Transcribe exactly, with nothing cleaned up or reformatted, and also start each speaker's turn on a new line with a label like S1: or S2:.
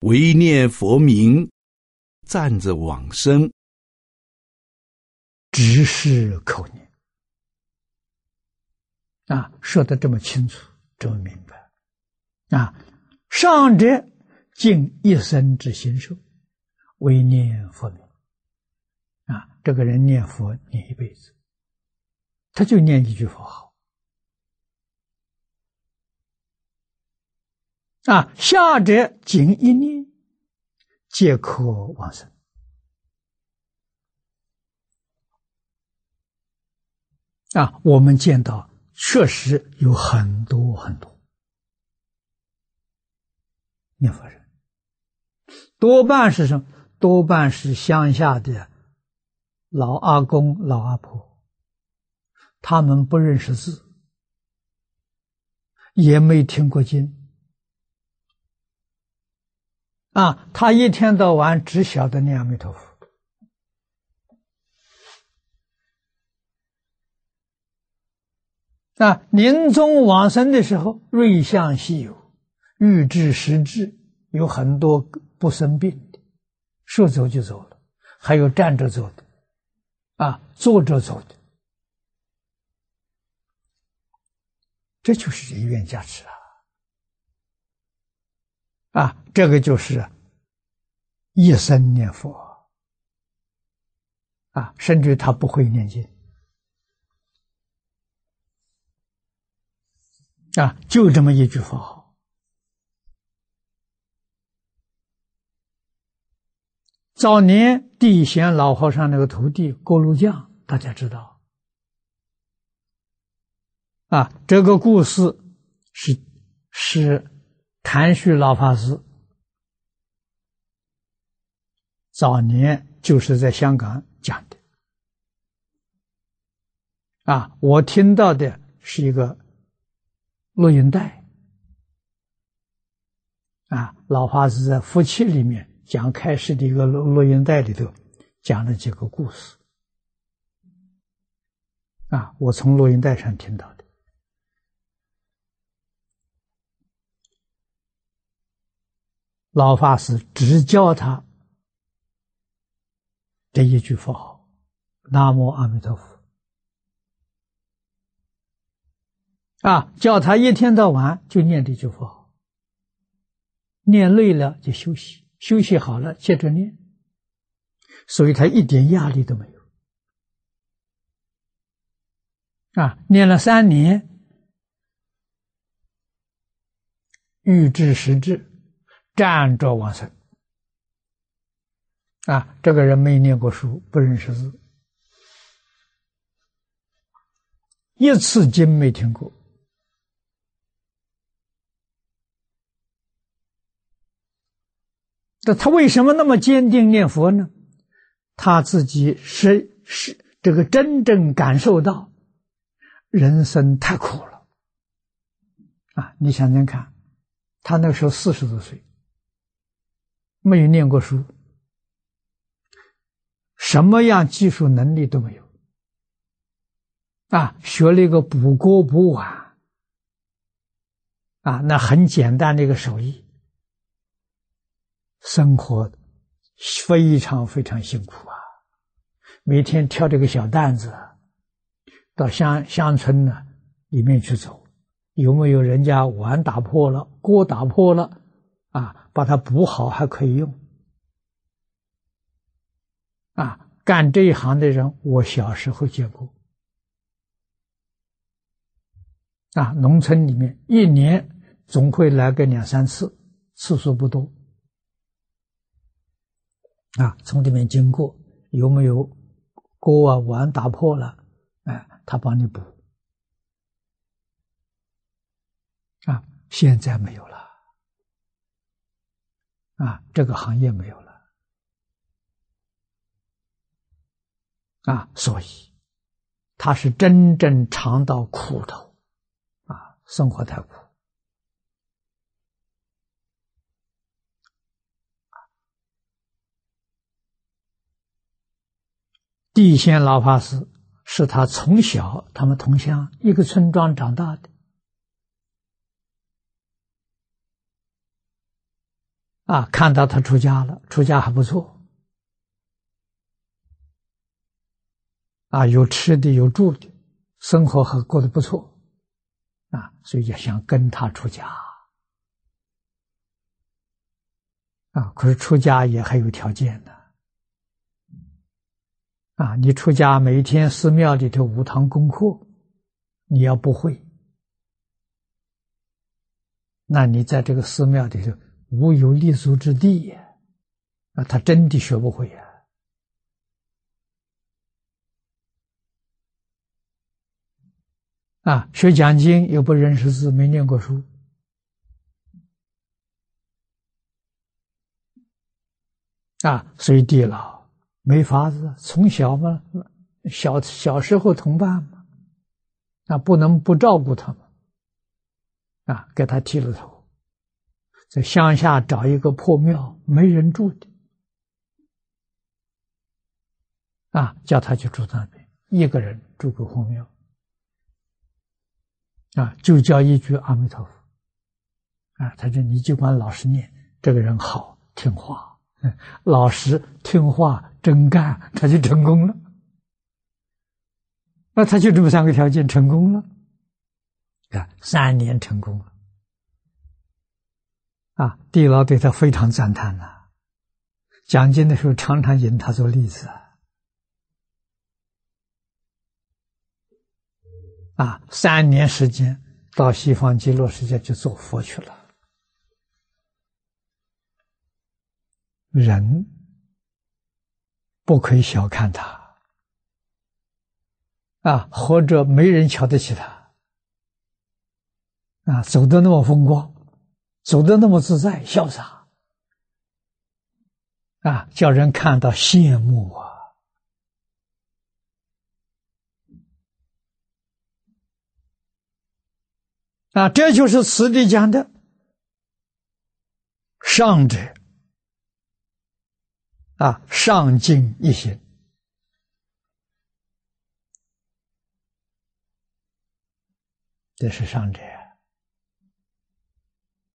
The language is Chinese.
S1: 唯念佛名，赞着往生，
S2: 只是口念啊，说得这么清楚，这么明白啊。上者尽一生之心受，唯念佛名啊，这个人念佛念一辈子，他就念一句佛号啊。下者仅一念，皆可往生啊。我们见到确实有很多很多念佛人，多半是什么？多半是乡下的老阿公老阿婆，他们不认识字，也没听过经啊，他一天到晚只晓得念阿弥陀佛啊。临终往生的时候，瑞相稀有，欲知实质，有很多不生病的，说走就走了，还有站着走的啊，坐着走的，这就是因缘加持啊！啊，这个就是一生念佛啊，甚至他不会念经啊，就这么一句佛号。早年地贤老和尚那个徒弟锅炉匠，大家知道啊，这个故事是是谭旭老法师早年就是在香港讲的啊，我听到的是一个录音带啊，老法师在夫妻里面讲开示的一个录录音带里头讲了几个故事啊，我从录音带上听到的。老法师只教他这一句佛号，南无阿弥陀佛啊，叫他一天到晚就念这句佛号，念累了就休息，休息好了接着念，所以他一点压力都没有啊。念了三年，欲知实质，站着往生啊。这个人没念过书，不认识字，一次经没听过。那他为什么那么坚定念佛呢？他自己是是这个真正感受到人生太苦了啊！你想想看，他那时候四十多岁，没有念过书，什么样技术能力都没有啊，学了一个补锅补碗啊，那很简单的一个手艺，生活非常非常辛苦啊！每天挑这个小担子到乡乡村呢里面去走，有没有人家碗打破了，锅打破了啊，把它补好还可以用啊！干这一行的人，我小时候见过啊，农村里面一年总会来个两三次，次数不多啊，从里面经过，有没有锅啊碗打破了，哎，他帮你补啊。现在没有了啊，这个行业没有了啊，所以他是真正尝到苦头啊，生活太苦。地仙老法师是他从小他们同乡一个村庄长大的啊，看到他出家了，出家还不错，啊，有吃的有住的，生活还过得不错，啊，所以就想跟他出家，啊，可是出家也还有条件的，啊，你出家每一天寺庙里头五堂功课，你要不会，那你在这个寺庙里头无有立足之地呀，啊，他真的学不会呀。啊，学讲经又不认识字，没念过书，啊，随地老没法子，从小嘛，小小时候同伴嘛，啊，不能不照顾他们，啊，给他剃了头，在乡下找一个破庙，没人住的，啊，叫他去住那边，一个人住个破庙。啊，就叫一句阿弥陀佛，啊，他说你就管老实念，这个人好听话，嗯，老实听话真干，他就成功了。那他就这么三个条件成功了，啊，三年成功了，啊，地老对他非常赞叹呐、啊，讲经的时候常常引他做例子。啊，三年时间到西方极乐世界去做佛去了。人不可以小看他，啊，或者没人瞧得起他，啊，走得那么风光，走得那么自在潇洒，啊，叫人看到羡慕啊。啊，这就是此地讲的上者啊，上进一心，这是上者。